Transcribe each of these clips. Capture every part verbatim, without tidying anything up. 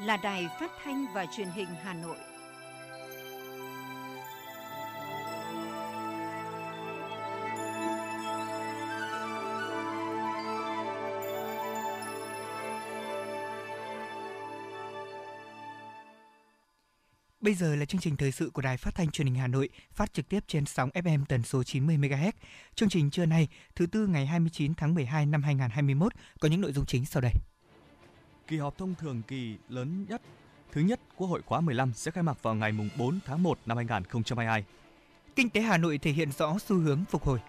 là Đài Phát thanh và Truyền hình Hà Nội. Bây giờ là chương trình thời sự của Đài Phát thanh Truyền hình Hà Nội, phát trực tiếp trên sóng ép em tần số chín mươi mê ga héc. Chương trình trưa nay, thứ tư ngày hai mươi chín tháng mười hai năm hai nghìn không trăm hai mươi mốt có những nội dung chính sau đây. Kỳ họp thông thường kỳ lớn nhất thứ nhất Quốc hội khóa mười lăm sẽ khai mạc vào ngày bốn tháng một năm hai nghìn không trăm hai mươi hai. Kinh tế Hà Nội thể hiện rõ xu hướng phục hồi.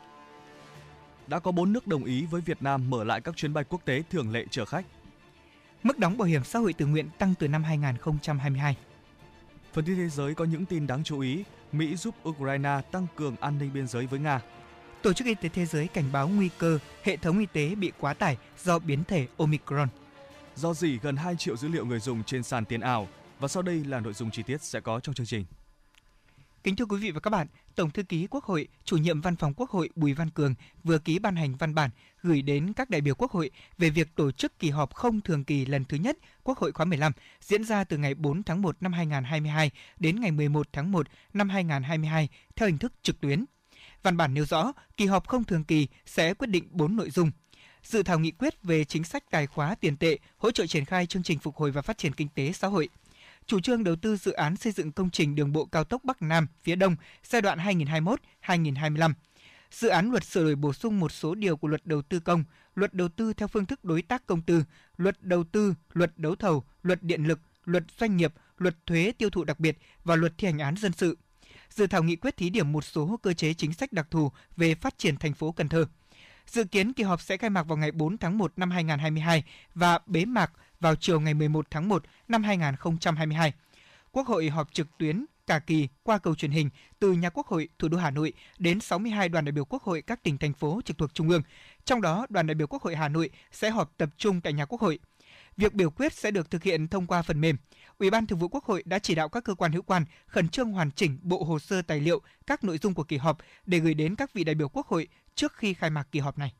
Đã có bốn nước đồng ý với Việt Nam mở lại các chuyến bay quốc tế thường lệ chở khách. Mức đóng bảo hiểm xã hội tự nguyện tăng từ năm hai nghìn không trăm hai mươi hai. Phần tin thế giới có những tin đáng chú ý. Mỹ giúp Ukraine tăng cường an ninh biên giới với Nga. Tổ chức Y tế Thế giới cảnh báo nguy cơ hệ thống y tế bị quá tải do biến thể Omicron. Do dỉ gần hai triệu dữ liệu người dùng trên sàn tiền ảo. Và sau đây là nội dung chi tiết sẽ có trong chương trình. Kính thưa quý vị và các bạn, Tổng thư ký Quốc hội, Chủ nhiệm Văn phòng Quốc hội Bùi Văn Cường vừa ký ban hành văn bản gửi đến các đại biểu Quốc hội về việc tổ chức kỳ họp không thường kỳ lần thứ nhất Quốc hội khóa mười lăm diễn ra từ ngày bốn tháng một năm hai nghìn không trăm hai mươi hai đến ngày mười một tháng một năm hai nghìn không trăm hai mươi hai theo hình thức trực tuyến. Văn bản nêu rõ, kỳ họp không thường kỳ sẽ quyết định bốn nội dung: dự thảo nghị quyết về chính sách tài khóa tiền tệ, hỗ trợ triển khai chương trình phục hồi và phát triển kinh tế xã hội; chủ trương đầu tư dự án xây dựng công trình đường bộ cao tốc Bắc Nam phía Đông giai đoạn hai nghìn không trăm hai mươi mốt đến hai nghìn không trăm hai mươi lăm; dự án luật sửa đổi bổ sung một số điều của luật đầu tư công, luật đầu tư theo phương thức đối tác công tư, luật đầu tư, luật đấu thầu, luật điện lực, luật doanh nghiệp, luật thuế tiêu thụ đặc biệt và luật thi hành án dân sự; dự thảo nghị quyết thí điểm một số cơ chế chính sách đặc thù về phát triển thành phố Cần Thơ. Dự kiến kỳ họp sẽ khai mạc vào ngày bốn tháng một năm hai nghìn không trăm hai mươi hai và bế mạc vào chiều ngày mười một tháng một năm hai nghìn không trăm hai mươi hai. Quốc hội họp trực tuyến cả kỳ qua cầu truyền hình từ nhà Quốc hội thủ đô Hà Nội đến sáu mươi hai đoàn đại biểu Quốc hội các tỉnh thành phố trực thuộc Trung ương. Trong đó, đoàn đại biểu Quốc hội Hà Nội sẽ họp tập trung tại nhà Quốc hội. Việc biểu quyết sẽ được thực hiện thông qua phần mềm. Ủy ban Thường vụ Quốc hội đã chỉ đạo các cơ quan hữu quan khẩn trương hoàn chỉnh bộ hồ sơ tài liệu, các nội dung của kỳ họp để gửi đến các vị đại biểu Quốc hội trước khi khai mạc kỳ họp này.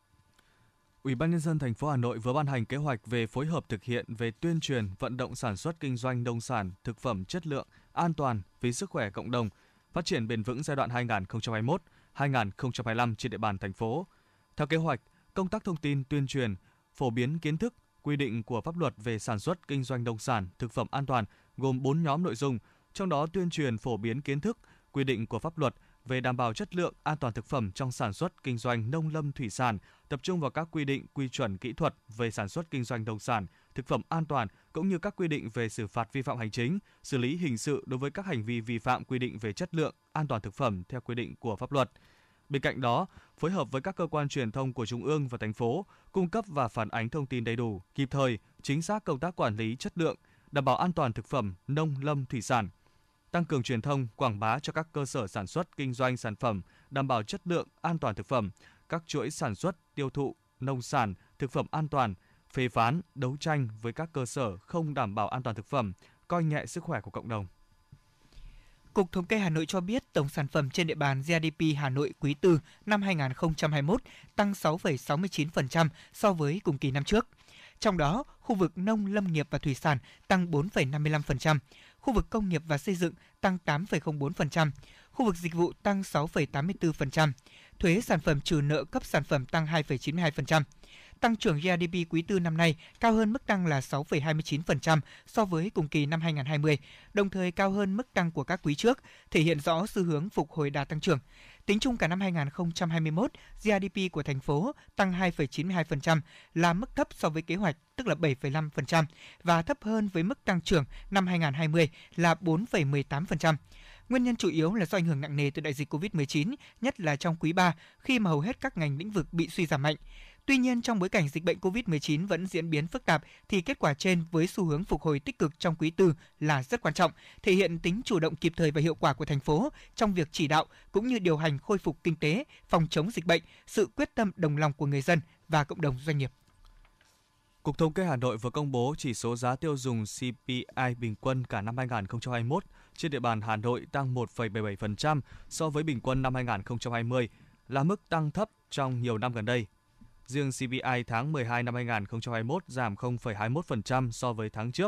Ủy ban nhân dân thành phố Hà Nội vừa ban hành kế hoạch về phối hợp thực hiện về tuyên truyền, vận động sản xuất kinh doanh nông sản, thực phẩm chất lượng, an toàn vì sức khỏe cộng đồng, phát triển bền vững giai đoạn hai nghìn không trăm hai mươi mốt đến hai nghìn không trăm hai mươi lăm trên địa bàn thành phố. Theo kế hoạch, công tác thông tin tuyên truyền, phổ biến kiến thức, quy định của pháp luật về sản xuất kinh doanh nông sản, thực phẩm an toàn gồm bốn nhóm nội dung, trong đó tuyên truyền phổ biến kiến thức, quy định của pháp luật về đảm bảo chất lượng, an toàn thực phẩm trong sản xuất kinh doanh nông lâm thủy sản, tập trung vào các quy định, quy chuẩn kỹ thuật về sản xuất kinh doanh nông sản, thực phẩm an toàn cũng như các quy định về xử phạt vi phạm hành chính, xử lý hình sự đối với các hành vi vi phạm quy định về chất lượng, an toàn thực phẩm theo quy định của pháp luật. Bên cạnh đó, phối hợp với các cơ quan truyền thông của Trung ương và thành phố, cung cấp và phản ánh thông tin đầy đủ, kịp thời, chính xác công tác quản lý chất lượng, đảm bảo an toàn thực phẩm nông lâm thủy sản, tăng cường truyền thông, quảng bá cho các cơ sở sản xuất, kinh doanh sản phẩm, đảm bảo chất lượng, an toàn thực phẩm, các chuỗi sản xuất, tiêu thụ, nông sản, thực phẩm an toàn, phê phán, đấu tranh với các cơ sở không đảm bảo an toàn thực phẩm, coi nhẹ sức khỏe của cộng đồng. Cục Thống kê Hà Nội cho biết tổng sản phẩm trên địa bàn giê đê pê Hà Nội quý tư năm hai nghìn không trăm hai mươi mốt tăng sáu phẩy sáu mươi chín phần trăm so với cùng kỳ năm trước. Trong đó, khu vực nông lâm nghiệp và thủy sản tăng bốn phẩy năm mươi lăm phần trăm, khu vực công nghiệp và xây dựng tăng tám phẩy không bốn phần trăm, khu vực dịch vụ tăng sáu phẩy tám mươi tư phần trăm, thuế sản phẩm trừ nợ cấp sản phẩm tăng hai phẩy chín mươi hai phần trăm. Tăng trưởng giê đê pê quý tư năm nay cao hơn mức tăng là sáu phẩy hai mươi chín phần trăm so với cùng kỳ năm hai nghìn không trăm hai mươi, đồng thời cao hơn mức tăng của các quý trước, thể hiện rõ xu hướng phục hồi đà tăng trưởng. Tính chung cả năm hai nghìn không trăm hai mươi mốt, giê đê pê của thành phố tăng hai phẩy chín mươi hai phần trăm, là mức thấp so với kế hoạch, tức là bảy phẩy năm phần trăm, và thấp hơn với mức tăng trưởng năm hai nghìn không trăm hai mươi là bốn phẩy mười tám phần trăm. Nguyên nhân chủ yếu là do ảnh hưởng nặng nề từ đại dịch covid mười chín, nhất là trong quý ba, khi mà hầu hết các ngành lĩnh vực bị suy giảm mạnh. Tuy nhiên, trong bối cảnh dịch bệnh covid mười chín vẫn diễn biến phức tạp, thì kết quả trên với xu hướng phục hồi tích cực trong quý tư là rất quan trọng, thể hiện tính chủ động kịp thời và hiệu quả của thành phố trong việc chỉ đạo cũng như điều hành khôi phục kinh tế, phòng chống dịch bệnh, sự quyết tâm đồng lòng của người dân và cộng đồng doanh nghiệp. Cục Thống kê Hà Nội vừa công bố chỉ số giá tiêu dùng xê pê i bình quân cả năm hai nghìn không trăm hai mươi mốt trên địa bàn Hà Nội tăng một phẩy bảy mươi bảy phần trăm so với bình quân năm hai nghìn không trăm hai mươi, là mức tăng thấp trong nhiều năm gần đây. Riêng xê pê i tháng mười hai năm hai nghìn không trăm hai mươi mốt giảm không phẩy hai mươi mốt phần trăm so với tháng trước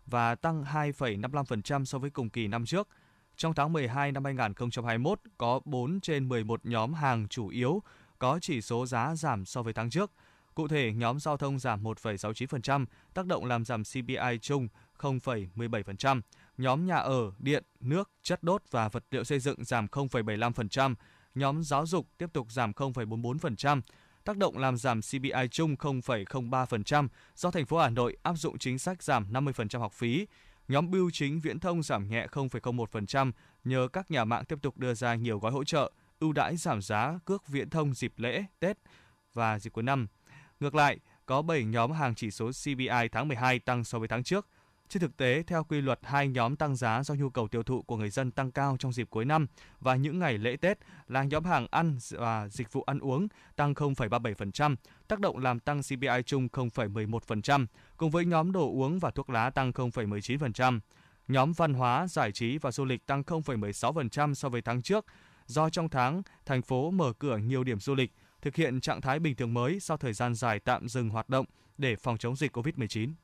và tăng hai phẩy năm mươi lăm phần trăm so với cùng kỳ năm trước. Trong tháng mười hai năm hai nghìn không trăm hai mươi mốt, có bốn trên mười một nhóm hàng chủ yếu có chỉ số giá giảm so với tháng trước. Cụ thể, nhóm giao thông giảm một phẩy sáu mươi chín phần trăm, tác động làm giảm xê pê i chung không phẩy mười bảy phần trăm. Nhóm nhà ở, điện, nước, chất đốt và vật liệu xây dựng giảm không phẩy bảy mươi lăm phần trăm. Nhóm giáo dục tiếp tục giảm không phẩy bốn mươi bốn phần trăm. Tác động làm giảm xê pê i chung không phẩy không ba phần trăm do thành phố Hà Nội áp dụng chính sách giảm năm mươi phần trăm học phí. Nhóm bưu chính viễn thông giảm nhẹ không phẩy không một phần trăm nhờ các nhà mạng tiếp tục đưa ra nhiều gói hỗ trợ, ưu đãi giảm giá cước viễn thông dịp lễ, Tết và dịp cuối năm. Ngược lại, có bảy nhóm hàng chỉ số xê pê i tháng mười hai tăng so với tháng trước. Trên thực tế, theo quy luật, hai nhóm tăng giá do nhu cầu tiêu thụ của người dân tăng cao trong dịp cuối năm và những ngày lễ Tết là nhóm hàng ăn và dịch vụ ăn uống tăng không phẩy ba mươi bảy phần trăm, tác động làm tăng xê pê i chung không phẩy mười một phần trăm, cùng với nhóm đồ uống và thuốc lá tăng không phẩy mười chín phần trăm. Nhóm văn hóa, giải trí và du lịch tăng không phẩy mười sáu phần trăm so với tháng trước, do trong tháng, thành phố mở cửa nhiều điểm du lịch, thực hiện trạng thái bình thường mới sau thời gian dài tạm dừng hoạt động để phòng chống dịch covid mười chín.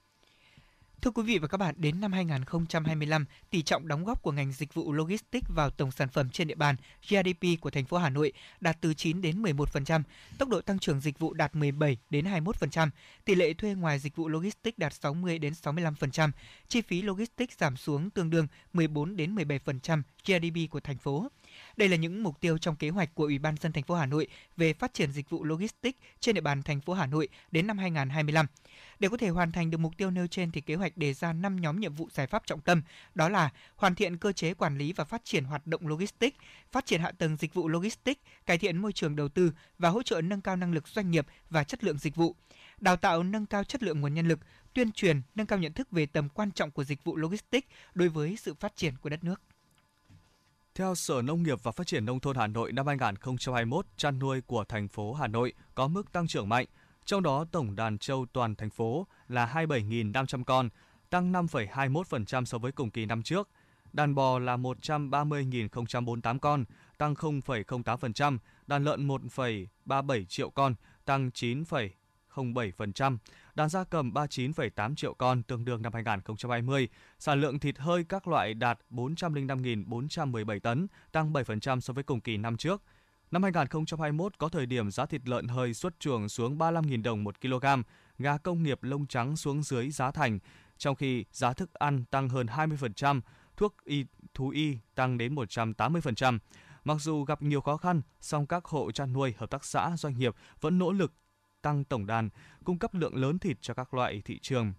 Thưa quý vị và các bạn, đến năm hai nghìn không trăm hai mươi lăm, tỷ trọng đóng góp của ngành dịch vụ logistics vào tổng sản phẩm trên địa bàn giê đê pê của thành phố Hà Nội đạt từ chín đến mười một phần trăm, tốc độ tăng trưởng dịch vụ đạt mười bảy đến hai mươi mốt phần trăm, tỷ lệ thuê ngoài dịch vụ logistics đạt sáu mươi đến sáu mươi lăm phần trăm, chi phí logistics giảm xuống tương đương mười bốn đến mười bảy phần trăm giê đê pê của thành phố. Đây là những mục tiêu trong kế hoạch của Ủy ban nhân dân thành phố Hà Nội về phát triển dịch vụ logistics trên địa bàn thành phố Hà Nội đến năm hai nghìn không trăm hai mươi lăm. Để có thể hoàn thành được mục tiêu nêu trên thì kế hoạch đề ra năm nhóm nhiệm vụ giải pháp trọng tâm, đó là hoàn thiện cơ chế quản lý và phát triển hoạt động logistics, phát triển hạ tầng dịch vụ logistics, cải thiện môi trường đầu tư và hỗ trợ nâng cao năng lực doanh nghiệp và chất lượng dịch vụ, đào tạo nâng cao chất lượng nguồn nhân lực, tuyên truyền nâng cao nhận thức về tầm quan trọng của dịch vụ logistics đối với sự phát triển của đất nước. Theo Sở Nông nghiệp và Phát triển Nông thôn Hà Nội, năm hai nghìn không trăm hai mươi mốt, chăn nuôi của thành phố Hà Nội có mức tăng trưởng mạnh. Trong đó, tổng đàn trâu toàn thành phố là hai mươi bảy nghìn năm trăm con, tăng năm phẩy hai mươi mốt phần trăm so với cùng kỳ năm trước. Đàn bò là một trăm ba mươi nghìn không trăm bốn mươi tám con, tăng không phẩy không tám phần trăm. Đàn lợn một phẩy ba mươi bảy triệu con, tăng chín phẩy không bảy phần trăm. Đàn gia cầm ba mươi chín phẩy tám triệu con, tương đương năm hai nghìn không trăm hai mươi. Sản lượng thịt hơi các loại đạt bốn trăm lẻ năm nghìn bốn trăm mười bảy tấn, tăng bảy phần trăm so với cùng kỳ năm trước. Năm hai nghìn không trăm hai mươi mốt có thời điểm giá thịt lợn hơi xuất chuồng xuống ba mươi lăm nghìn đồng một kg, gà công nghiệp lông trắng xuống dưới giá thành, trong khi giá thức ăn tăng hơn hai mươi phần trăm, thuốc y, thú y tăng đến một trăm tám mươi phần trăm. Mặc dù gặp nhiều khó khăn, song các hộ chăn nuôi, hợp tác xã, doanh nghiệp vẫn nỗ lực tăng tổng đàn, cung cấp lượng lớn thịt cho các loại thị trường.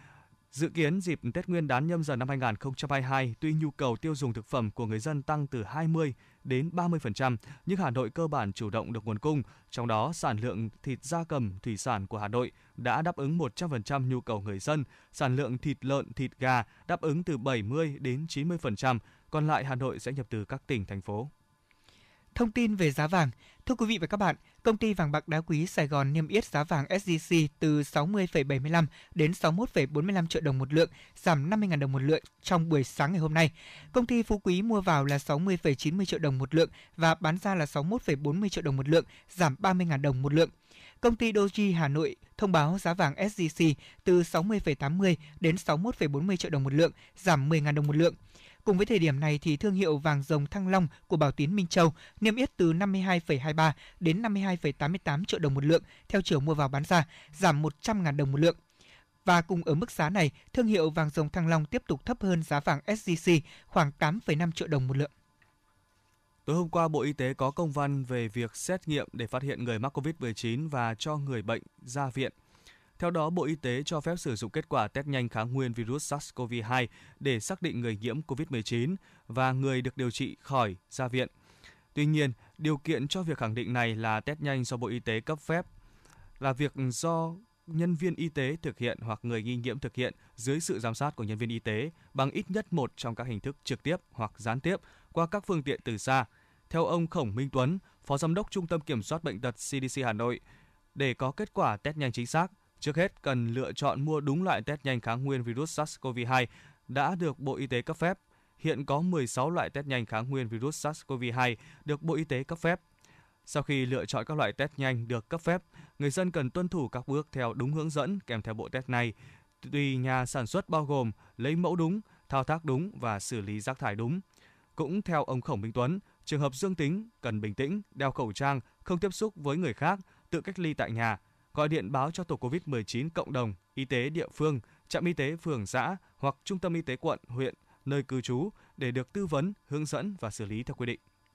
Dự kiến dịp Tết Nguyên đán Nhâm Dần năm hai nghìn không trăm hai mươi hai, tuy nhu cầu tiêu dùng thực phẩm của người dân tăng từ hai mươi đến ba mươi phần trăm, nhưng Hà Nội cơ bản chủ động được nguồn cung, trong đó sản lượng thịt gia cầm, thủy sản của Hà Nội đã đáp ứng một trăm phần trăm nhu cầu người dân, sản lượng thịt lợn, thịt gà đáp ứng từ bảy mươi đến chín mươi phần trăm, còn lại Hà Nội sẽ nhập từ các tỉnh, thành phố. Thông tin về giá vàng. Thưa quý vị và các bạn, công ty vàng bạc đá quý Sài Gòn niêm yết giá vàng ét gi xê từ sáu mươi phẩy bảy mươi lăm đến sáu mươi mốt phẩy bốn mươi lăm triệu đồng một lượng, giảm năm mươi nghìn đồng một lượng trong buổi sáng ngày hôm nay. Công ty Phú Quý mua vào là sáu mươi phẩy chín mươi triệu đồng một lượng và bán ra là sáu mươi mốt phẩy bốn mươi triệu đồng một lượng, giảm ba mươi nghìn đồng một lượng. Công ty Doji Hà Nội thông báo giá vàng ét gi xê từ sáu mươi phẩy tám mươi đến sáu mươi mốt phẩy bốn mươi triệu đồng một lượng, giảm mười nghìn đồng một lượng. Cùng với thời điểm này thì thương hiệu vàng rồng Thăng Long của Bảo Tín Minh Châu niêm yết từ năm mươi hai phẩy hai mươi ba đến năm mươi hai phẩy tám mươi tám triệu đồng một lượng theo chiều mua vào bán ra, giảm một trăm nghìn đồng một lượng. Và cùng ở mức giá này, thương hiệu vàng rồng Thăng Long tiếp tục thấp hơn giá vàng ét gi xê khoảng tám phẩy năm triệu đồng một lượng. Tối hôm qua, Bộ Y tế có công văn về việc xét nghiệm để phát hiện người mắc covid mười chín và cho người bệnh ra viện. Theo đó, Bộ Y tế cho phép sử dụng kết quả test nhanh kháng nguyên virus SARS-xê o vê hai để xác định người nhiễm covid mười chín và người được điều trị khỏi ra viện. Tuy nhiên, điều kiện cho việc khẳng định này là test nhanh do Bộ Y tế cấp phép, là việc do nhân viên y tế thực hiện hoặc người nghi nhiễm thực hiện dưới sự giám sát của nhân viên y tế bằng ít nhất một trong các hình thức trực tiếp hoặc gián tiếp qua các phương tiện từ xa. Theo ông Khổng Minh Tuấn, Phó Giám đốc Trung tâm Kiểm soát Bệnh tật xê đê xê Hà Nội, để có kết quả test nhanh chính xác, trước hết cần lựa chọn mua đúng loại test nhanh kháng nguyên virus SARS-xê o vê hai đã được Bộ Y tế cấp phép. Hiện có mười sáu loại test nhanh kháng nguyên virus SARS-xê o vê hai được Bộ Y tế cấp phép. Sau khi lựa chọn các loại test nhanh được cấp phép, người dân cần tuân thủ các bước theo đúng hướng dẫn kèm theo bộ test này. tùy nhà sản xuất bao gồm lấy mẫu đúng, thao tác đúng và xử lý rác thải đúng. Cũng theo ông Khổng Minh Tuấn, trường hợp dương tính cần bình tĩnh, đeo khẩu trang, không tiếp xúc với người khác, tự cách ly tại nhà, gọi điện báo cho tổ covid mười chín cộng đồng, y tế địa phương, trạm y tế phường xã hoặc trung tâm y tế quận, huyện, nơi cư trú để được tư vấn, hướng dẫn và xử lý theo quy định.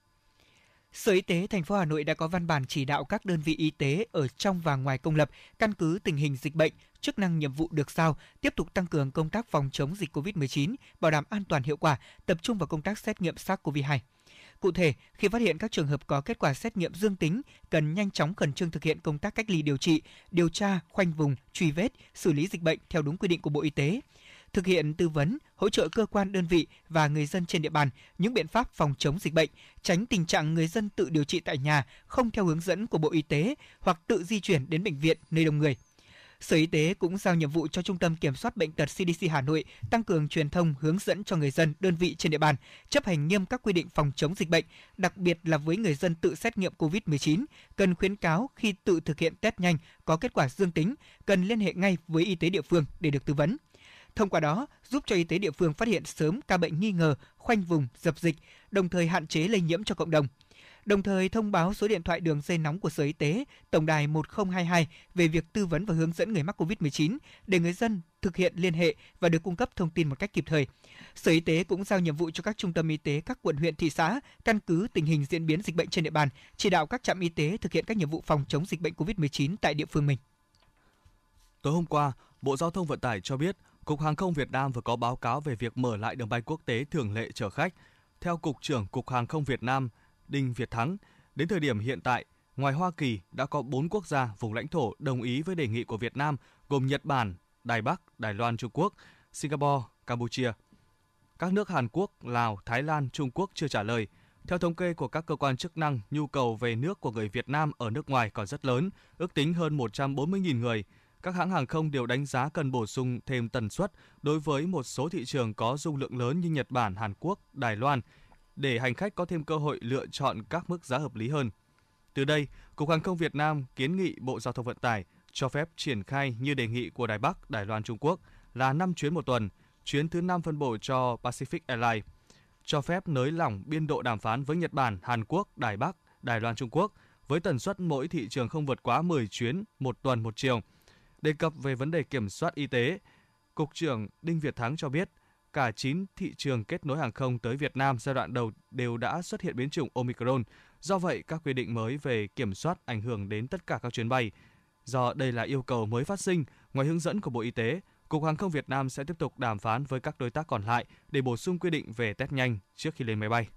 Sở Y tế thành phố Hà Nội đã có văn bản chỉ đạo các đơn vị y tế ở trong và ngoài công lập căn cứ tình hình dịch bệnh, chức năng nhiệm vụ được giao, tiếp tục tăng cường công tác phòng chống dịch covid mười chín, bảo đảm an toàn hiệu quả, tập trung vào công tác xét nghiệm SARS-xê o vê hai. Cụ thể, khi phát hiện các trường hợp có kết quả xét nghiệm dương tính, cần nhanh chóng khẩn trương thực hiện công tác cách ly điều trị, điều tra, khoanh vùng, truy vết, xử lý dịch bệnh theo đúng quy định của Bộ Y tế. Thực hiện tư vấn, hỗ trợ cơ quan đơn vị và người dân trên địa bàn những biện pháp phòng chống dịch bệnh, tránh tình trạng người dân tự điều trị tại nhà không theo hướng dẫn của Bộ Y tế hoặc tự di chuyển đến bệnh viện nơi đông người. Sở Y tế cũng giao nhiệm vụ cho Trung tâm Kiểm soát Bệnh tật xê đê xê Hà Nội tăng cường truyền thông hướng dẫn cho người dân, đơn vị trên địa bàn chấp hành nghiêm các quy định phòng chống dịch bệnh, đặc biệt là với người dân tự xét nghiệm covid mười chín, cần khuyến cáo khi tự thực hiện test nhanh có kết quả dương tính, cần liên hệ ngay với y tế địa phương để được tư vấn. Thông qua đó, giúp cho y tế địa phương phát hiện sớm ca bệnh nghi ngờ, khoanh vùng, dập dịch, đồng thời hạn chế lây nhiễm cho cộng đồng. Đồng thời thông báo số điện thoại đường dây nóng của Sở Y tế, tổng đài một không hai hai về việc tư vấn và hướng dẫn người mắc covid mười chín để người dân thực hiện liên hệ và được cung cấp thông tin một cách kịp thời. Sở Y tế cũng giao nhiệm vụ cho các trung tâm y tế các quận huyện thị xã căn cứ tình hình diễn biến dịch bệnh trên địa bàn, chỉ đạo các trạm y tế thực hiện các nhiệm vụ phòng chống dịch bệnh covid mười chín tại địa phương mình. Tối hôm qua, Bộ Giao thông Vận tải cho biết Cục Hàng không Việt Nam vừa có báo cáo về việc mở lại đường bay quốc tế thường lệ chở khách. Theo Cục trưởng Cục Hàng không Việt Nam Đinh Việt Thắng, đến thời điểm hiện tại, ngoài Hoa Kỳ đã có bốn quốc gia vùng lãnh thổ đồng ý với đề nghị của Việt Nam gồm Nhật Bản, Đài Bắc, Đài Loan, Trung Quốc, Singapore, Campuchia. Các nước Hàn Quốc, Lào, Thái Lan, Trung Quốc chưa trả lời. Theo thống kê của các cơ quan chức năng, nhu cầu về nước của người Việt Nam ở nước ngoài còn rất lớn, ước tính hơn một trăm bốn mươi nghìn người. Các hãng hàng không đều đánh giá cần bổ sung thêm tần suất đối với một số thị trường có dung lượng lớn như Nhật Bản, Hàn Quốc, Đài Loan, để hành khách có thêm cơ hội lựa chọn các mức giá hợp lý hơn. Từ đây, Cục Hàng không Việt Nam kiến nghị Bộ Giao thông Vận tải cho phép triển khai như đề nghị của Đài Bắc, Đài Loan, Trung Quốc là năm chuyến một tuần, chuyến thứ năm phân bổ cho Pacific Airlines, cho phép nới lỏng biên độ đàm phán với Nhật Bản, Hàn Quốc, Đài Bắc, Đài Loan, Trung Quốc với tần suất mỗi thị trường không vượt quá mười chuyến một tuần một chiều. Đề cập về vấn đề kiểm soát y tế, Cục trưởng Đinh Việt Thắng cho biết cả chín thị trường kết nối hàng không tới Việt Nam giai đoạn đầu đều đã xuất hiện biến chủng Omicron. Do vậy, các quy định mới về kiểm soát ảnh hưởng đến tất cả các chuyến bay. Do đây là yêu cầu mới phát sinh, ngoài hướng dẫn của Bộ Y tế, Cục Hàng không Việt Nam sẽ tiếp tục đàm phán với các đối tác còn lại để bổ sung quy định về test nhanh trước khi lên máy bay.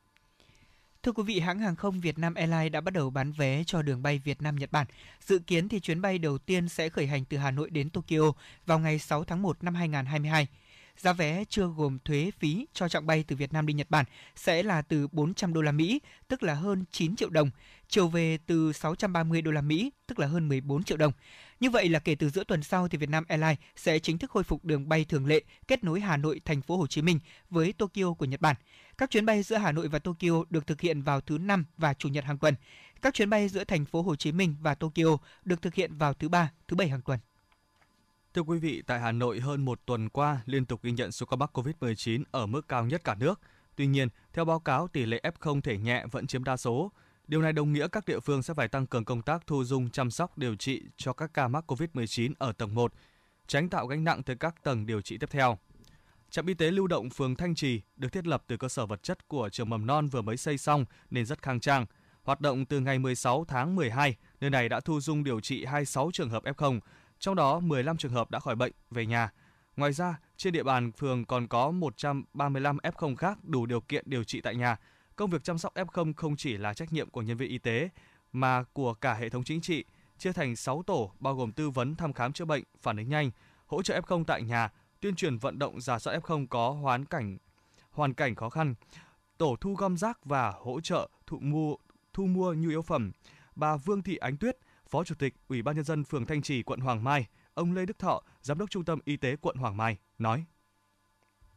Thưa quý vị, hãng hàng không Vietnam Airlines đã bắt đầu bán vé cho đường bay Việt Nam-Nhật Bản. Dự kiến thì chuyến bay đầu tiên sẽ khởi hành từ Hà Nội đến Tokyo vào ngày sáu tháng một năm hai nghìn không trăm hai mươi hai. Giá vé chưa gồm thuế phí cho chặng bay từ Việt Nam đi Nhật Bản sẽ là từ bốn trăm đô la Mỹ, tức là hơn chín triệu đồng, chiều về từ sáu trăm ba mươi đô la Mỹ, tức là hơn mười bốn triệu đồng. Như vậy là kể từ giữa tuần sau thì Vietnam Airlines sẽ chính thức khôi phục đường bay thường lệ kết nối Hà Nội thành phố Hồ Chí Minh với Tokyo của Nhật Bản. Các chuyến bay giữa Hà Nội và Tokyo được thực hiện vào thứ năm và chủ nhật hàng tuần. Các chuyến bay giữa thành phố Hồ Chí Minh và Tokyo được thực hiện vào thứ ba, thứ bảy hàng tuần. Thưa quý vị, tại Hà Nội hơn một tuần qua liên tục ghi nhận số ca mắc covid mười chín ở mức cao nhất cả nước. Tuy nhiên, theo báo cáo, tỷ lệ ép không thể nhẹ vẫn chiếm đa số. Điều này đồng nghĩa các địa phương sẽ phải tăng cường công tác thu dung chăm sóc điều trị cho các ca mắc covid mười chín ở tầng một, tránh tạo gánh nặng tới các tầng điều trị tiếp theo. Trạm y tế lưu động phường Thanh Trì được thiết lập từ cơ sở vật chất của trường mầm non vừa mới xây xong nên rất khang trang. Hoạt động từ ngày mười sáu tháng mười hai, nơi này đã thu dung điều trị hai mươi sáu trường hợp ép không, trong đó mười lăm trường hợp đã khỏi bệnh về nhà. Ngoài ra, trên địa bàn phường còn có một trăm ba mươi lăm ép không khác đủ điều kiện điều trị tại nhà. Công việc chăm sóc ép không không chỉ là trách nhiệm của nhân viên y tế mà của cả hệ thống chính trị, chia thành sáu tổ bao gồm tư vấn, thăm khám chữa bệnh, phản ứng nhanh, hỗ trợ ép không tại nhà, tuyên truyền vận động rà soát ép không có hoàn cảnh hoàn cảnh khó khăn, tổ thu gom rác và hỗ trợ thu mua thu mua nhu yếu phẩm. Bà Vương Thị Ánh Tuyết, Phó Chủ tịch Ủy ban nhân dân phường Thanh Trì, quận Hoàng Mai, ông Lê Đức Thọ, Giám đốc Trung tâm Y tế quận Hoàng Mai nói: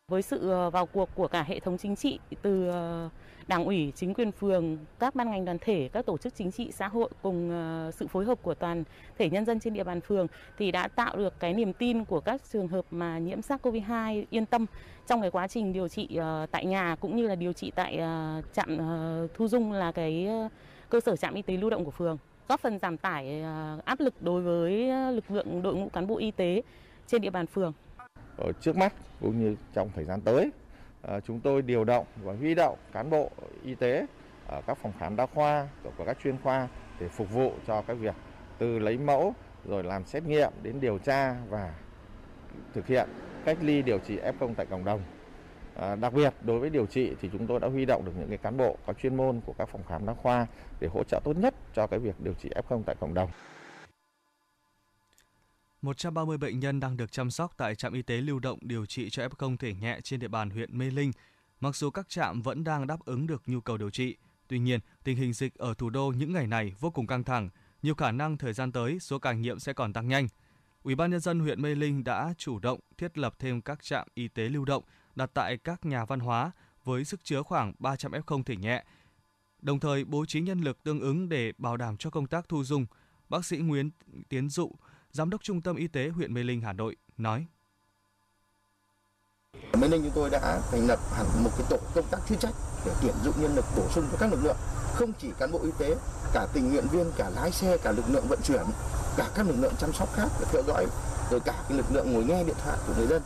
Với sự vào cuộc của cả hệ thống chính trị, từ Đảng ủy, chính quyền phường, các ban ngành đoàn thể, các tổ chức chính trị xã hội cùng sự phối hợp của toàn thể nhân dân trên địa bàn phường thì đã tạo được cái niềm tin của các trường hợp mà nhiễm SARS-xê o vê hai yên tâm trong cái quá trình điều trị tại nhà cũng như là điều trị tại trạm thu dung là cái cơ sở trạm y tế lưu động của phường, góp phần giảm tải áp lực đối với lực lượng đội ngũ cán bộ y tế trên địa bàn phường. Ở trước mắt cũng như trong thời gian tới, chúng tôi điều động và huy động cán bộ y tế ở các phòng khám đa khoa của các chuyên khoa để phục vụ cho các việc từ lấy mẫu rồi làm xét nghiệm đến điều tra và thực hiện cách ly điều trị ép không tại cộng đồng. À, đặc biệt đối với điều trị thì chúng tôi đã huy động được những cái cán bộ có chuyên môn của các phòng khám đa khoa để hỗ trợ tốt nhất cho cái việc điều trị ép không tại cộng đồng. một trăm ba mươi bệnh nhân đang được chăm sóc tại trạm y tế lưu động điều trị cho ép không thể nhẹ trên địa bàn huyện Mê Linh. Mặc dù các trạm vẫn đang đáp ứng được nhu cầu điều trị, tuy nhiên tình hình dịch ở thủ đô những ngày này vô cùng căng thẳng, nhiều khả năng thời gian tới số ca nhiễm sẽ còn tăng nhanh. Ủy ban nhân dân huyện Mê Linh đã chủ động thiết lập thêm các trạm y tế lưu động đặt tại các nhà văn hóa với sức chứa khoảng ba trăm ép không thể nhẹ, đồng thời bố trí nhân lực tương ứng để bảo đảm cho công tác thu dung. Bác sĩ Nguyễn Tiến Dụ, Giám đốc Trung tâm Y tế huyện Mê Linh, Hà Nội nói: Ở Mê Linh chúng tôi đã thành lập hẳn một cái tổ công tác chuyên trách để tuyển dụng nhân lực bổ sung cho các lực lượng, không chỉ cán bộ y tế, cả tình nguyện viên, cả lái xe, cả lực lượng vận chuyển, cả các lực lượng chăm sóc khác để theo dõi, rồi cả cái lực lượng ngồi nghe điện thoại của người dân.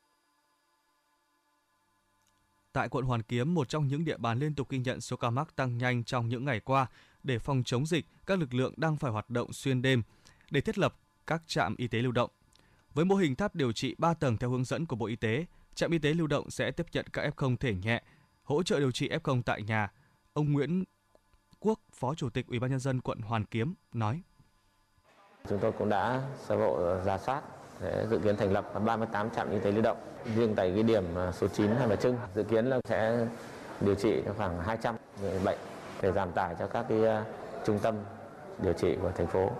Tại quận Hoàn Kiếm, một trong những địa bàn liên tục ghi nhận số ca mắc tăng nhanh trong những ngày qua, để phòng chống dịch, các lực lượng đang phải hoạt động xuyên đêm để thiết lập các trạm y tế lưu động. Với mô hình tháp điều trị ba tầng theo hướng dẫn của Bộ Y tế, trạm y tế lưu động sẽ tiếp nhận các ép không thể nhẹ, hỗ trợ điều trị ép không tại nhà. Ông Nguyễn Quốc, Phó Chủ tịch Ủy ban nhân dân quận Hoàn Kiếm nói: Chúng tôi cũng đã sơ bộ rà soát để dự kiến thành lập ba mươi tám trạm y tế lưu động. Riêng tại cái điểm số chín Hai Bà Trưng dự kiến là sẽ điều trị khoảng hai trăm người bệnh để giảm tải cho các cái trung tâm điều trị của thành phố.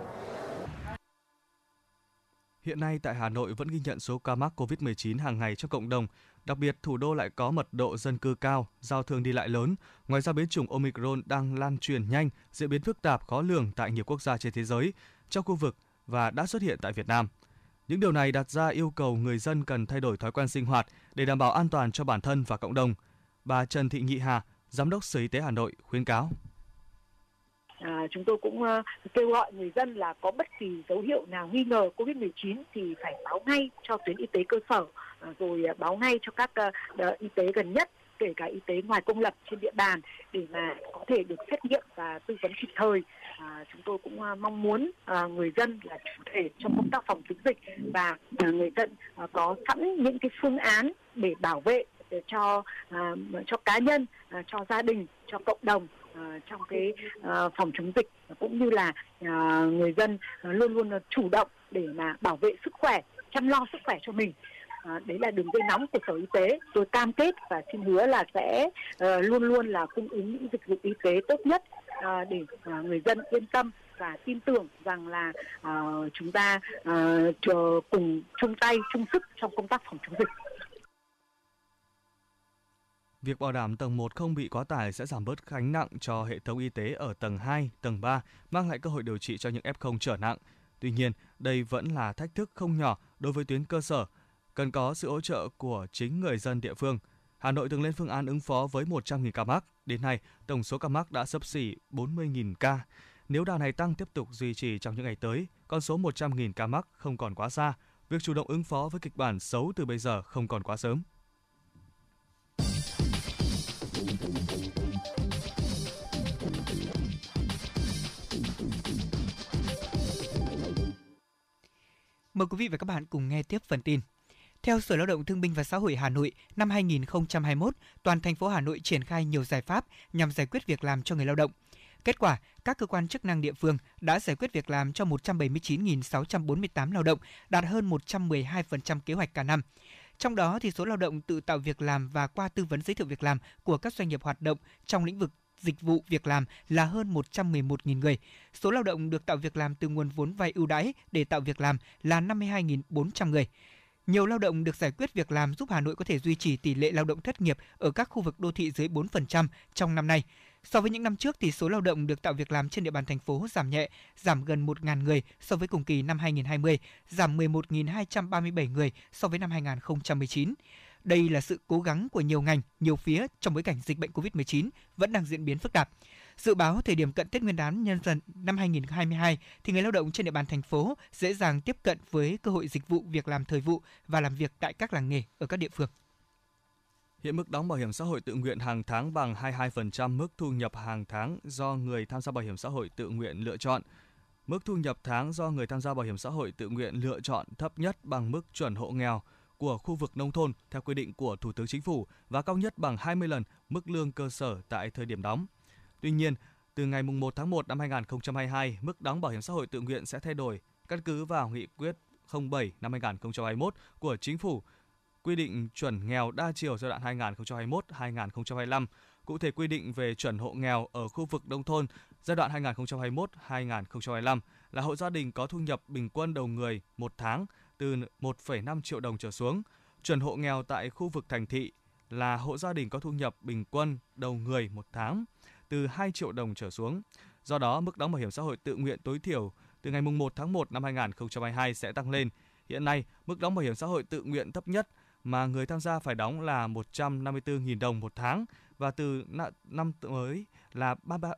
Hiện nay tại Hà Nội vẫn ghi nhận số ca mắc covid mười chín hàng ngày trong cộng đồng. Đặc biệt, thủ đô lại có mật độ dân cư cao, giao thương đi lại lớn. Ngoài ra, biến chủng Omicron đang lan truyền nhanh, diễn biến phức tạp, khó lường tại nhiều quốc gia trên thế giới, trong khu vực và đã xuất hiện tại Việt Nam. Những điều này đặt ra yêu cầu người dân cần thay đổi thói quen sinh hoạt để đảm bảo an toàn cho bản thân và cộng đồng. Bà Trần Thị Nhị Hà, Giám đốc Sở Y tế Hà Nội khuyến cáo: À, chúng tôi cũng uh, kêu gọi người dân là có bất kỳ dấu hiệu nào nghi ngờ covid mười chín thì phải báo ngay cho tuyến y tế cơ sở, uh, rồi uh, báo ngay cho các uh, y tế gần nhất, kể cả y tế ngoài công lập trên địa bàn để mà có thể được xét nghiệm và tư vấn kịp thời. À, chúng tôi cũng uh, mong muốn uh, người dân là chủ thể trong công tác phòng chống dịch và uh, người dân uh, có sẵn những cái phương án để bảo vệ để cho uh, cho cá nhân, uh, cho gia đình, cho cộng đồng uh, trong cái uh, phòng chống dịch, cũng như là uh, người dân uh, luôn luôn uh, chủ động để mà bảo vệ sức khỏe, chăm lo sức khỏe cho mình. À, đấy là đường dây nóng của Sở Y tế. Tôi cam kết và xin hứa là sẽ uh, luôn luôn là cung ứng những dịch vụ y tế tốt nhất uh, để uh, người dân yên tâm và tin tưởng rằng là uh, chúng ta uh, cùng chung tay chung sức trong công tác phòng chống dịch. Việc bảo đảm tầng một không bị quá tải sẽ giảm bớt gánh nặng cho hệ thống y tế ở tầng hai, tầng ba, mang lại cơ hội điều trị cho những ép không trở nặng. Tuy nhiên, đây vẫn là thách thức không nhỏ đối với tuyến cơ sở, cần có sự hỗ trợ của chính người dân địa phương. Hà Nội từng lên phương án ứng phó với một trăm nghìn ca mắc. Đến nay, tổng số ca mắc đã xấp xỉ bốn mươi nghìn ca. Nếu đà này tăng tiếp tục duy trì trong những ngày tới, con số một trăm nghìn ca mắc không còn quá xa. Việc chủ động ứng phó với kịch bản xấu từ bây giờ không còn quá sớm. Mời quý vị và các bạn cùng nghe tiếp phần tin. Theo Sở Lao động Thương binh và Xã hội Hà Nội, năm hai nghìn không trăm hai mươi mốt, toàn thành phố Hà Nội triển khai nhiều giải pháp nhằm giải quyết việc làm cho người lao động. Kết quả, các cơ quan chức năng địa phương đã giải quyết việc làm cho một trăm bảy mươi chín nghìn sáu trăm bốn mươi tám lao động, đạt hơn một trăm mười hai phần trăm kế hoạch cả năm. Trong đó, thì số lao động tự tạo việc làm và qua tư vấn giới thiệu việc làm của các doanh nghiệp hoạt động trong lĩnh vực dịch vụ việc làm là hơn một trăm mười một nghìn người. Số lao động được tạo việc làm từ nguồn vốn vay ưu đãi để tạo việc làm là năm mươi hai nghìn bốn trăm người. Nhiều lao động được giải quyết việc làm giúp Hà Nội có thể duy trì tỷ lệ lao động thất nghiệp ở các khu vực đô thị dưới bốn phần trăm trong năm nay. So với những năm trước thì số lao động được tạo việc làm trên địa bàn thành phố giảm nhẹ, giảm gần một nghìn người so với cùng kỳ năm hai nghìn không trăm hai mươi, giảm mười một nghìn hai trăm ba mươi bảy người so với năm hai nghìn không trăm mười chín. Đây là sự cố gắng của nhiều ngành, nhiều phía trong bối cảnh dịch bệnh covid mười chín vẫn đang diễn biến phức tạp. Dự báo thời điểm cận Tết Nguyên đán Nhâm Dần năm hai nghìn không trăm hai mươi hai thì người lao động trên địa bàn thành phố dễ dàng tiếp cận với cơ hội dịch vụ việc làm thời vụ và làm việc tại các làng nghề ở các địa phương. Hiện mức đóng bảo hiểm xã hội tự nguyện hàng tháng bằng hai mươi hai phần trăm mức thu nhập hàng tháng do người tham gia bảo hiểm xã hội tự nguyện lựa chọn. Mức thu nhập tháng do người tham gia bảo hiểm xã hội tự nguyện lựa chọn thấp nhất bằng mức chuẩn hộ nghèo của khu vực nông thôn theo quy định của Thủ tướng Chính phủ và cao nhất bằng hai mươi lần mức lương cơ sở tại thời điểm đóng. Tuy nhiên, từ ngày một tháng một năm hai nghìn không trăm hai mươi hai, mức đóng bảo hiểm xã hội tự nguyện sẽ thay đổi căn cứ vào nghị quyết không bảy năm hai nghìn không trăm hai mươi mốt của Chính phủ quy định chuẩn nghèo đa chiều giai đoạn hai nghìn không trăm hai mươi mốt đến hai nghìn không trăm hai mươi lăm, cụ thể quy định về chuẩn hộ nghèo ở khu vực nông thôn giai đoạn hai nghìn không trăm hai mươi mốt đến hai nghìn không trăm hai mươi lăm là hộ gia đình có thu nhập bình quân đầu người một tháng từ một phẩy năm triệu đồng trở xuống. Chuẩn hộ nghèo tại khu vực thành thị là hộ gia đình có thu nhập bình quân đầu người một tháng từ hai triệu đồng trở xuống. Do đó, mức đóng bảo hiểm xã hội tự nguyện tối thiểu từ ngày một tháng một năm hai nghìn không trăm hai mươi hai sẽ tăng lên. Hiện nay, mức đóng bảo hiểm xã hội tự nguyện thấp nhất mà người tham gia phải đóng là một trăm năm mươi tư nghìn đồng một tháng và từ năm tới là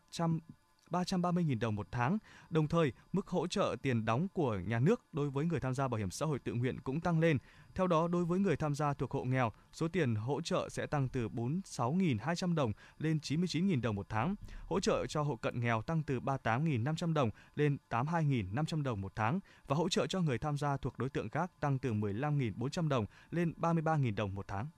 ba trăm ba mươi nghìn đồng một tháng. Đồng thời, mức hỗ trợ tiền đóng của nhà nước đối với người tham gia bảo hiểm xã hội tự nguyện cũng tăng lên. Theo đó, đối với người tham gia thuộc hộ nghèo, số tiền hỗ trợ sẽ tăng từ bốn mươi sáu nghìn hai trăm đồng lên chín mươi chín nghìn đồng một tháng. Hỗ trợ cho hộ cận nghèo tăng từ ba mươi tám nghìn năm trăm đồng lên tám mươi hai nghìn năm trăm đồng một tháng và hỗ trợ cho người tham gia thuộc đối tượng khác tăng từ mười lăm nghìn bốn trăm đồng lên ba mươi ba nghìn đồng một tháng.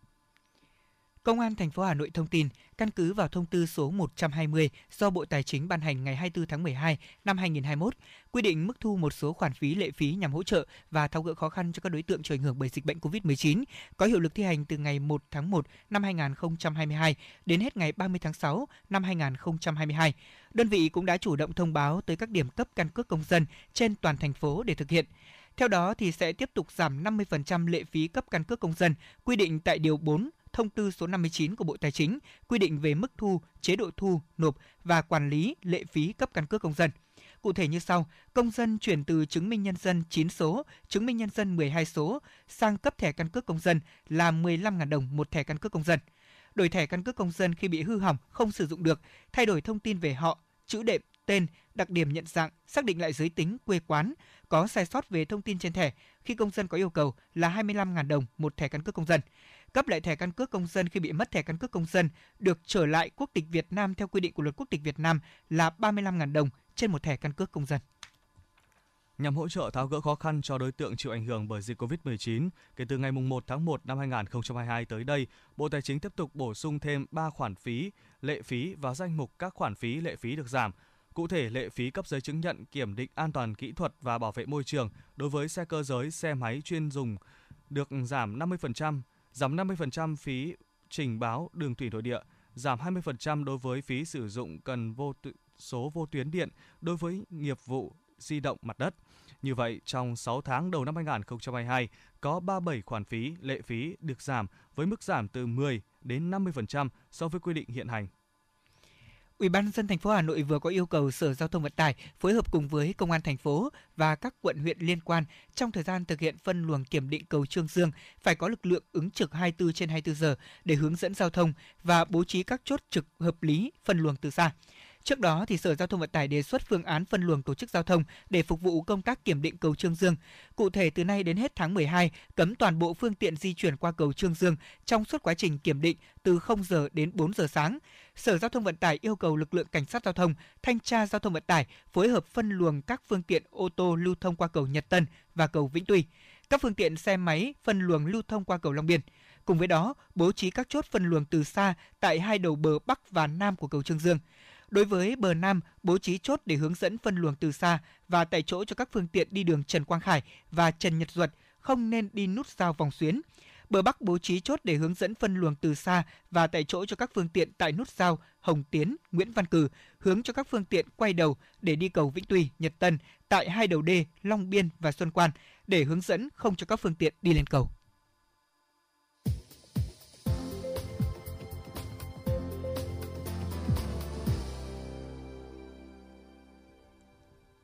Công an thành phố Hà Nội thông tin, căn cứ vào thông tư số một trăm hai mươi do Bộ Tài chính ban hành ngày hai mươi tư tháng mười hai năm hai nghìn không trăm hai mươi mốt, quy định mức thu một số khoản phí lệ phí nhằm hỗ trợ và tháo gỡ khó khăn cho các đối tượng chịu ảnh hưởng bởi dịch bệnh covid mười chín, có hiệu lực thi hành từ ngày một tháng một năm hai nghìn không trăm hai mươi hai đến hết ngày ba mươi tháng sáu năm hai nghìn không trăm hai mươi hai. Đơn vị cũng đã chủ động thông báo tới các điểm cấp căn cước công dân trên toàn thành phố để thực hiện. Theo đó thì sẽ tiếp tục giảm năm mươi phần trăm lệ phí cấp căn cước công dân quy định tại điều bốn Thông tư số năm mươi chín của Bộ Tài chính quy định về mức thu, chế độ thu, nộp và quản lý lệ phí cấp căn cước công dân. Cụ thể như sau, công dân chuyển từ chứng minh nhân dân chín số, chứng minh nhân dân mười hai số sang cấp thẻ căn cước công dân là mười lăm nghìn đồng một thẻ căn cước công dân. Đổi thẻ căn cước công dân khi bị hư hỏng, không sử dụng được, thay đổi thông tin về họ, chữ đệm, tên, đặc điểm nhận dạng, xác định lại giới tính, quê quán, có sai sót về thông tin trên thẻ khi công dân có yêu cầu là hai mươi lăm nghìn đồng một thẻ căn cước công dân. Cấp lại thẻ căn cước công dân khi bị mất thẻ căn cước công dân được trở lại quốc tịch Việt Nam theo quy định của Luật Quốc tịch Việt Nam là ba mươi lăm nghìn đồng trên một thẻ căn cước công dân. Nhằm hỗ trợ tháo gỡ khó khăn cho đối tượng chịu ảnh hưởng bởi dịch covid mười chín, kể từ ngày một tháng một năm hai nghìn không trăm hai mươi hai tới đây, Bộ Tài chính tiếp tục bổ sung thêm ba khoản phí, lệ phí vào danh mục các khoản phí, lệ phí được giảm. Cụ thể, lệ phí cấp giấy chứng nhận kiểm định an toàn kỹ thuật và bảo vệ môi trường đối với xe cơ giới, xe máy chuyên dùng được giảm năm mươi phần trăm, giảm năm mươi phần trăm phí trình báo đường thủy nội địa, giảm hai mươi phần trăm đối với phí sử dụng cần vô tu- số vô tuyến điện đối với nghiệp vụ di động mặt đất. Như vậy, trong sáu tháng đầu năm hai nghìn không trăm hai mươi hai, có ba mươi bảy khoản phí, lệ phí được giảm với mức giảm từ mười đến năm mươi phần trăm so với quy định hiện hành. Ủy ban nhân dân thành phố Hà Nội vừa có yêu cầu Sở Giao thông Vận tải phối hợp cùng với Công an thành phố và các quận huyện liên quan trong thời gian thực hiện phân luồng kiểm định cầu Trương Dương phải có lực lượng ứng trực hai mươi tư trên hai mươi tư giờ để hướng dẫn giao thông và bố trí các chốt trực hợp lý phân luồng từ xa. Trước đó, thì Sở Giao thông Vận tải đề xuất phương án phân luồng tổ chức giao thông để phục vụ công tác kiểm định cầu Trương Dương. Cụ thể, từ nay đến hết tháng mười hai, cấm toàn bộ phương tiện di chuyển qua cầu Trương Dương trong suốt quá trình kiểm định từ không giờ đến bốn giờ sáng. Sở Giao thông Vận tải yêu cầu lực lượng cảnh sát giao thông, thanh tra giao thông vận tải phối hợp phân luồng các phương tiện ô tô lưu thông qua cầu Nhật Tân và cầu Vĩnh Tuy, các phương tiện xe máy phân luồng lưu thông qua cầu Long Biên. Cùng với đó, bố trí các chốt phân luồng từ xa tại hai đầu bờ Bắc và Nam của cầu Trương Dương. Đối với bờ Nam, bố trí chốt để hướng dẫn phân luồng từ xa và tại chỗ cho các phương tiện đi đường Trần Quang Khải và Trần Nhật Duật không nên đi nút giao vòng xuyến. Bờ Bắc bố trí chốt để hướng dẫn phân luồng từ xa và tại chỗ cho các phương tiện tại nút giao Hồng Tiến, Nguyễn Văn Cừ, hướng cho các phương tiện quay đầu để đi cầu Vĩnh Tuy, Nhật Tân tại hai đầu đê Long Biên và Xuân Quan để hướng dẫn không cho các phương tiện đi lên cầu.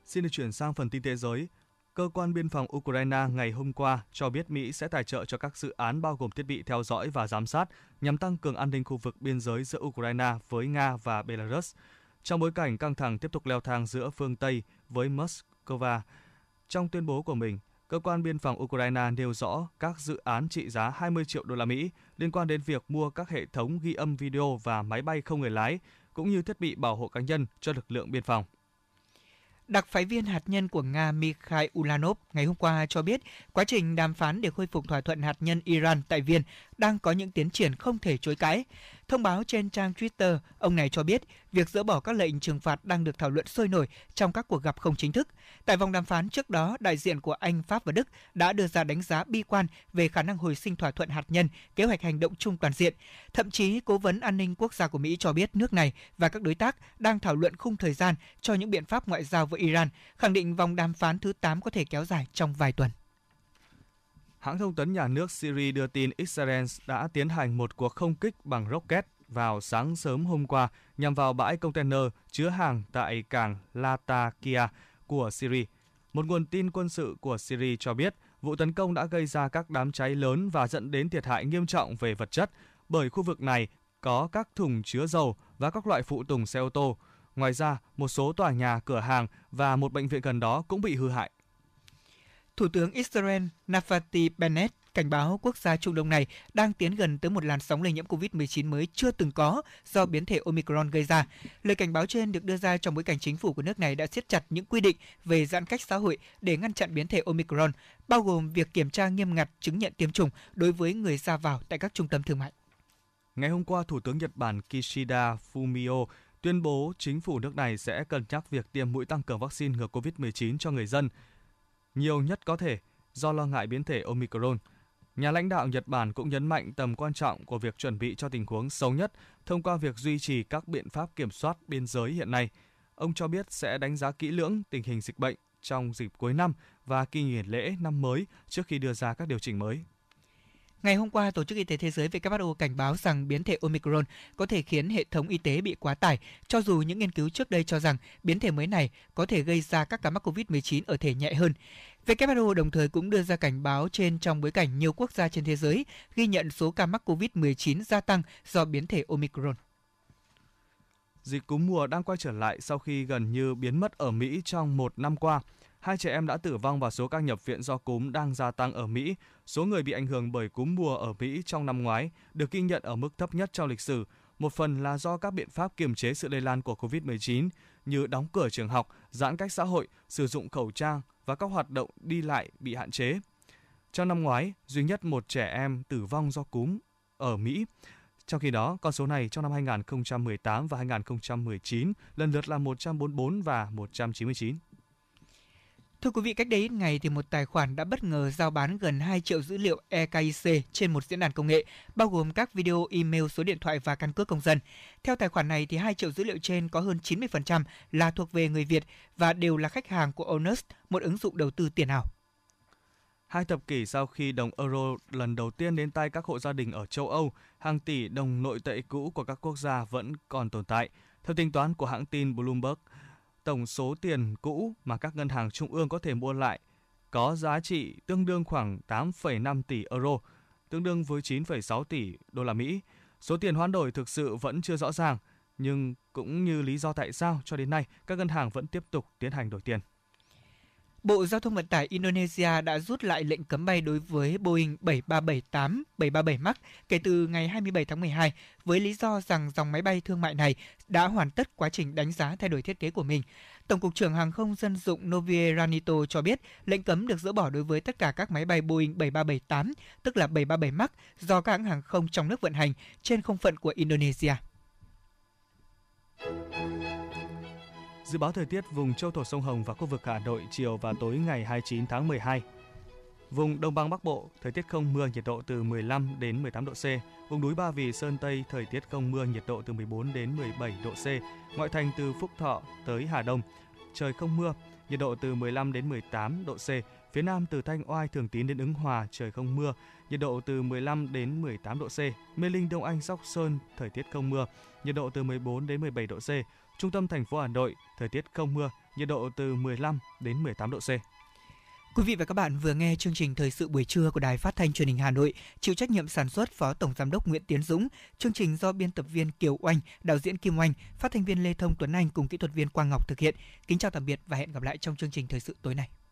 Xin được chuyển sang phần tin thế giới. Cơ quan biên phòng Ukraine ngày hôm qua cho biết Mỹ sẽ tài trợ cho các dự án bao gồm thiết bị theo dõi và giám sát nhằm tăng cường an ninh khu vực biên giới giữa Ukraine với Nga và Belarus. Trong bối cảnh căng thẳng tiếp tục leo thang giữa phương Tây với Moscow, trong tuyên bố của mình, cơ quan biên phòng Ukraine nêu rõ các dự án trị giá hai mươi triệu đô la Mỹ liên quan đến việc mua các hệ thống ghi âm video và máy bay không người lái, cũng như thiết bị bảo hộ cá nhân cho lực lượng biên phòng. Đặc phái viên hạt nhân của Nga Mikhail Ulanov ngày hôm qua cho biết quá trình đàm phán để khôi phục thỏa thuận hạt nhân Iran tại Viên đang có những tiến triển không thể chối cãi. Thông báo trên trang Twitter, ông này cho biết việc dỡ bỏ các lệnh trừng phạt đang được thảo luận sôi nổi trong các cuộc gặp không chính thức. Tại vòng đàm phán trước đó, đại diện của Anh, Pháp và Đức đã đưa ra đánh giá bi quan về khả năng hồi sinh thỏa thuận hạt nhân, kế hoạch hành động chung toàn diện. Thậm chí, Cố vấn An ninh Quốc gia của Mỹ cho biết nước này và các đối tác đang thảo luận khung thời gian cho những biện pháp ngoại giao với Iran, khẳng định vòng đàm phán thứ tám có thể kéo dài trong vài tuần. Hãng thông tấn nhà nước Syria đưa tin Israel đã tiến hành một cuộc không kích bằng rocket vào sáng sớm hôm qua nhằm vào bãi container chứa hàng tại cảng Latakia của Syria. Một nguồn tin quân sự của Syria cho biết vụ tấn công đã gây ra các đám cháy lớn và dẫn đến thiệt hại nghiêm trọng về vật chất, bởi khu vực này có các thùng chứa dầu và các loại phụ tùng xe ô tô. Ngoài ra, một số tòa nhà, cửa hàng và một bệnh viện gần đó cũng bị hư hại. Thủ tướng Israel Naftali Bennett cảnh báo quốc gia Trung Đông này đang tiến gần tới một làn sóng lây nhiễm covid mười chín mới chưa từng có do biến thể Omicron gây ra. Lời cảnh báo trên được đưa ra trong bối cảnh chính phủ của nước này đã siết chặt những quy định về giãn cách xã hội để ngăn chặn biến thể Omicron, bao gồm việc kiểm tra nghiêm ngặt chứng nhận tiêm chủng đối với người ra vào tại các trung tâm thương mại. Ngày hôm qua, Thủ tướng Nhật Bản Kishida Fumio tuyên bố chính phủ nước này sẽ cân nhắc việc tiêm mũi tăng cường vaccine ngừa covid mười chín cho người dân nhiều nhất có thể do lo ngại biến thể Omicron. Nhà lãnh đạo Nhật Bản cũng nhấn mạnh tầm quan trọng của việc chuẩn bị cho tình huống xấu nhất thông qua việc duy trì các biện pháp kiểm soát biên giới hiện nay. Ông cho biết sẽ đánh giá kỹ lưỡng tình hình dịch bệnh trong dịp cuối năm và kỳ nghỉ lễ năm mới trước khi đưa ra các điều chỉnh mới. Ngày hôm qua, Tổ chức Y tế Thế giới W H O cảnh báo rằng biến thể Omicron có thể khiến hệ thống y tế bị quá tải, cho dù những nghiên cứu trước đây cho rằng biến thể mới này có thể gây ra các ca mắc covid mười chín ở thể nhẹ hơn. W H O đồng thời cũng đưa ra cảnh báo trên trong bối cảnh nhiều quốc gia trên thế giới ghi nhận số ca mắc covid mười chín gia tăng do biến thể Omicron. Dịch cúm mùa đang quay trở lại sau khi gần như biến mất ở Mỹ trong một năm qua. Hai trẻ em đã tử vong và số ca nhập viện do cúm đang gia tăng ở Mỹ. Số người bị ảnh hưởng bởi cúm mùa ở Mỹ trong năm ngoái được ghi nhận ở mức thấp nhất trong lịch sử. Một phần là do các biện pháp kiềm chế sự lây lan của covid mười chín như đóng cửa trường học, giãn cách xã hội, sử dụng khẩu trang và các hoạt động đi lại bị hạn chế. Trong năm ngoái, duy nhất một trẻ em tử vong do cúm ở Mỹ. Trong khi đó, con số này trong năm hai không một tám và hai không một chín lần lượt là một trăm bốn mươi tư và một trăm chín mươi chín. Thưa quý vị, cách đây ít ngày thì một tài khoản đã bất ngờ rao bán gần hai triệu dữ liệu e ca i xê trên một diễn đàn công nghệ, bao gồm các video, email, số điện thoại và căn cước công dân. Theo tài khoản này thì hai triệu dữ liệu trên có hơn chín mươi phần trăm là thuộc về người Việt và đều là khách hàng của Honest, một ứng dụng đầu tư tiền ảo. Hai thập kỷ sau khi đồng euro lần đầu tiên đến tay các hộ gia đình ở châu Âu, hàng tỷ đồng nội tệ cũ của các quốc gia vẫn còn tồn tại. Theo tính toán của hãng tin Bloomberg, tổng số tiền cũ mà các ngân hàng trung ương có thể mua lại có giá trị tương đương khoảng tám phẩy năm tỷ euro, tương đương với chín phẩy sáu tỷ đô la Mỹ. Số tiền hoán đổi thực sự vẫn chưa rõ ràng, nhưng cũng như lý do tại sao cho đến nay các ngân hàng vẫn tiếp tục tiến hành đổi tiền. Bộ Giao thông Vận tải Indonesia đã rút lại lệnh cấm bay đối với Boeing bảy ba bảy tám, bảy ba bảy Max kể từ ngày hai mươi bảy tháng mười hai với lý do rằng dòng máy bay thương mại này đã hoàn tất quá trình đánh giá thay đổi thiết kế của mình. Tổng cục trưởng hàng không dân dụng Novie Ranito cho biết lệnh cấm được dỡ bỏ đối với tất cả các máy bay Boeing bảy ba bảy tám, tức là bảy ba bảy Max do các hãng hàng không trong nước vận hành trên không phận của Indonesia. Dự báo thời tiết vùng châu thổ sông Hồng và khu vực Hà Nội chiều và tối ngày hai mươi chín tháng mười hai. Vùng Đông Bắc Bắc Bộ, thời tiết không mưa, nhiệt độ từ mười lăm đến mười tám độ C. Vùng núi Ba Vì, Sơn Tây, thời tiết không mưa, nhiệt độ từ mười bốn đến mười bảy độ C. Ngoại thành từ Phúc Thọ tới Hà Đông, trời không mưa, nhiệt độ từ mười lăm đến mười tám độ C. Phía Nam từ Thanh Oai, Thường Tín đến Ứng Hòa, trời không mưa, nhiệt độ từ mười lăm đến mười tám độ C. Mê Linh, Đông Anh, Sóc Sơn, thời tiết không mưa, nhiệt độ từ mười bốn đến mười bảy độ C. Trung tâm thành phố Hà Nội, thời tiết không mưa, nhiệt độ từ mười lăm đến mười tám độ C. Quý vị và các bạn vừa nghe chương trình Thời sự buổi trưa của Đài Phát thanh Truyền hình Hà Nội, chịu trách nhiệm sản xuất Phó Tổng giám đốc Nguyễn Tiến Dũng, chương trình do biên tập viên Kiều Oanh, đạo diễn Kim Oanh, phát thanh viên Lê Thông Tuấn Anh cùng kỹ thuật viên Quang Ngọc thực hiện. Kính chào tạm biệt và hẹn gặp lại trong chương trình Thời sự tối nay.